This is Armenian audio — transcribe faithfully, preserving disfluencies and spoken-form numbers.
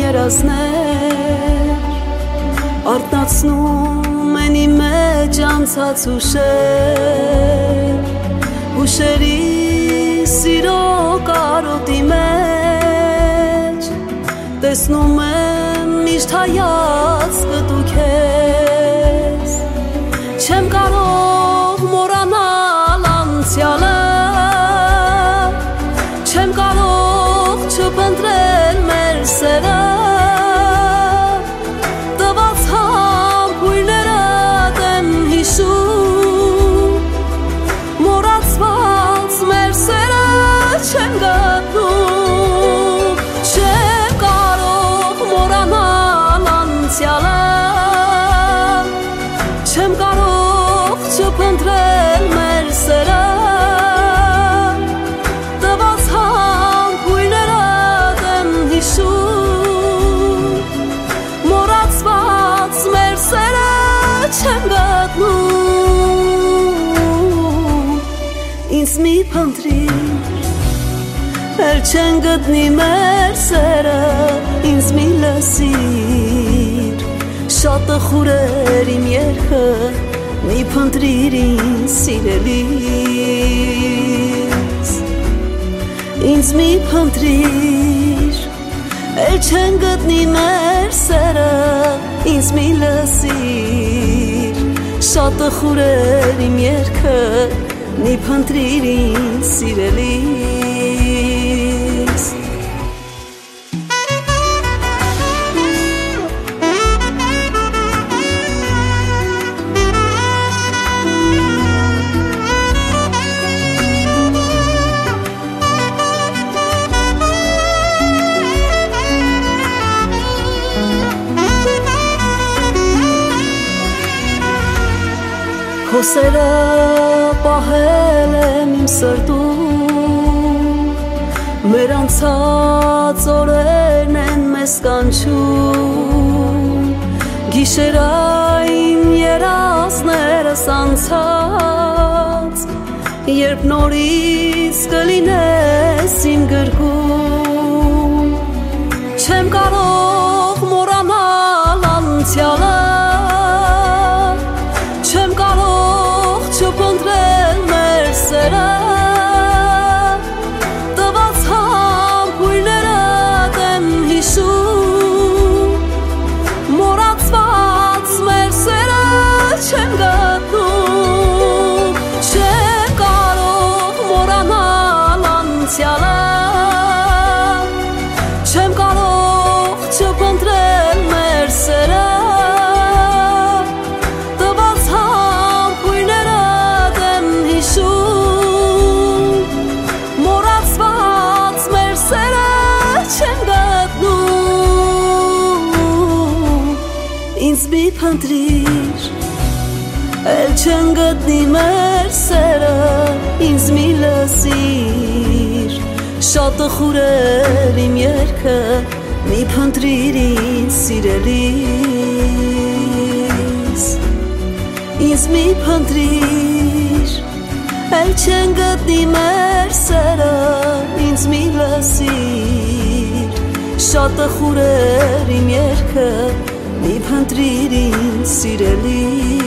երազներ արթնացնում են իմ մեջ անցած հուշեր հուշերի սիրո կարոտի մեջ տեսնում եմ միշտ հայացքը դու քեզ չեմ կարող մոռանալ անցյալը չեմ կարող չփնտրել մեր սերը տված համբույրներդ եմ հիշում մոռացված մեր սերը չեմ գտնում չեմ կարող մոռանալ անցյալը չեմ կարող չփնտրել մեր սերը չեմ գտնում ինձ մի փնտրիր էլ չեն գտնի մեր սերը ինձ մի լսիր շատ տխուր էր իմ երգը մի փնտրիր ինձ սիրելիս ինձ մի փնտրիր էլ չեն գտնի մեր սերը ինձ մի լսիր շատ տխուր էր իմ երգը մի փնտրիր ինձ սիրելիս Քո սերը պահել եմ իմ սրտում մեր անցած օրերն են մեզ կանչում գիշերային երազներս անցած երբ նորից կլինես իմ գրկում չեմ կարող մոռանալ անցյալը չեմ կարող չփնտրել մեր սերը տված համբույրներդ եմ հիշում մոռացված մեր սերը չեմ գտնում չեմ կարող մոռանալ անցյալը չեմ կարող չփնտրել մեր սերը ինձ մի փնտրիր էլ չեն գտնի մեր սերը ինձ մի լսիր շատ տխուր էր իմ երգը մի փնտրիր ինձ սիրելիս ինձ մի փնտրիր էլ չեն գտնի մեր սերը ինձ մի լսիր շատ տխուր էր իմ երգը մի փնտրիր ինձ սիրելի